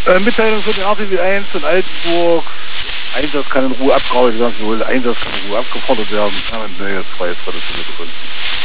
Mitteilung für den RTW 1 in Altenburg. Einsatz kann in Ruhe abgearbeitet werden, Einsatz kann in Ruhe abgefordert werden. Ja, wenn der jetzt weiß, was das für eine Gründe.